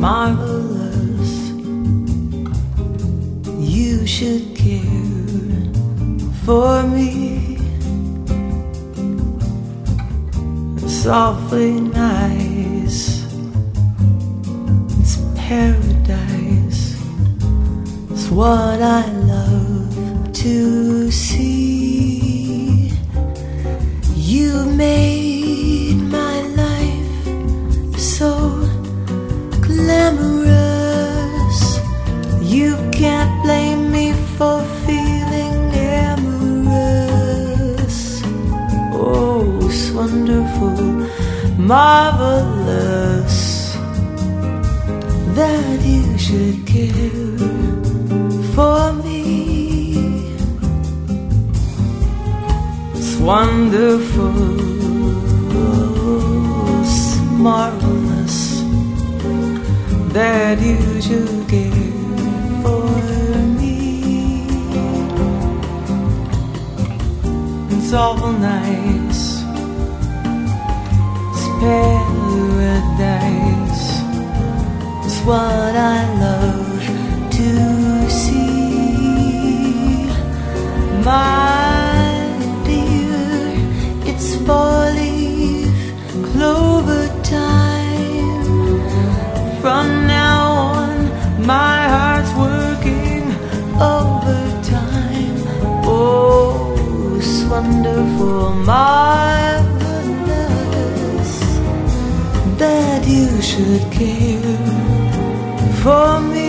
marvelous. You should care for me. It's awfully nice. It's paradise. It's what I love to see. You made my life so glamorous. You can't blame me for feeling amorous. Oh, it's wonderful, marvelous that you should care for me. It's wonderful, it's marvelous that you should care for me. It's awful nice. It's paradise. It's what I love to see. My dear, it's 4-leaf clover time. From now on, my heart's working overtime. Oh, it's wonderful, marvelous that you should care for me.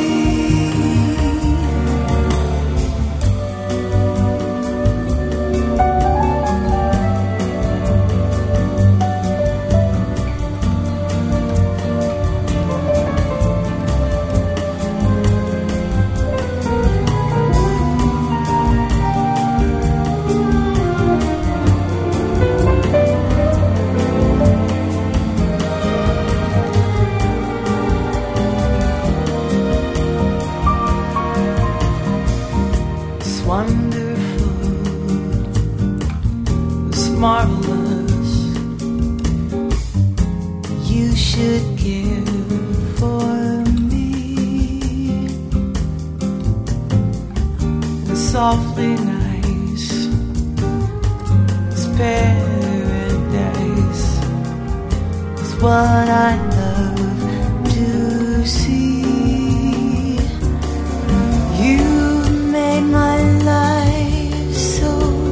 Marvelous, you should care for me. It's softly nice. It's paradise. It's what I love to see. You made my life so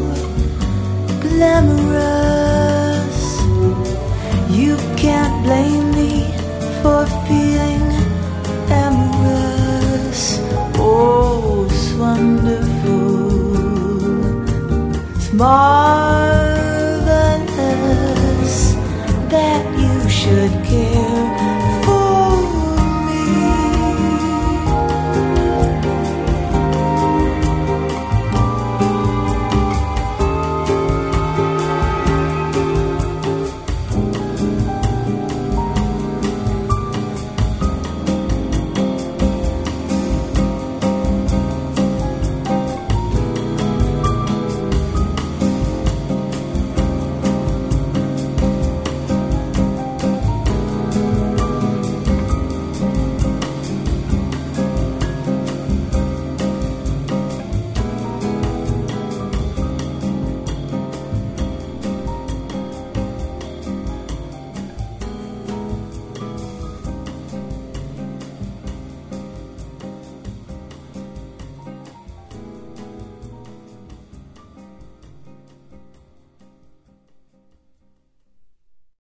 glamorous. You can't blame me for feeling amorous. Oh, it's wonderful, it's marvelous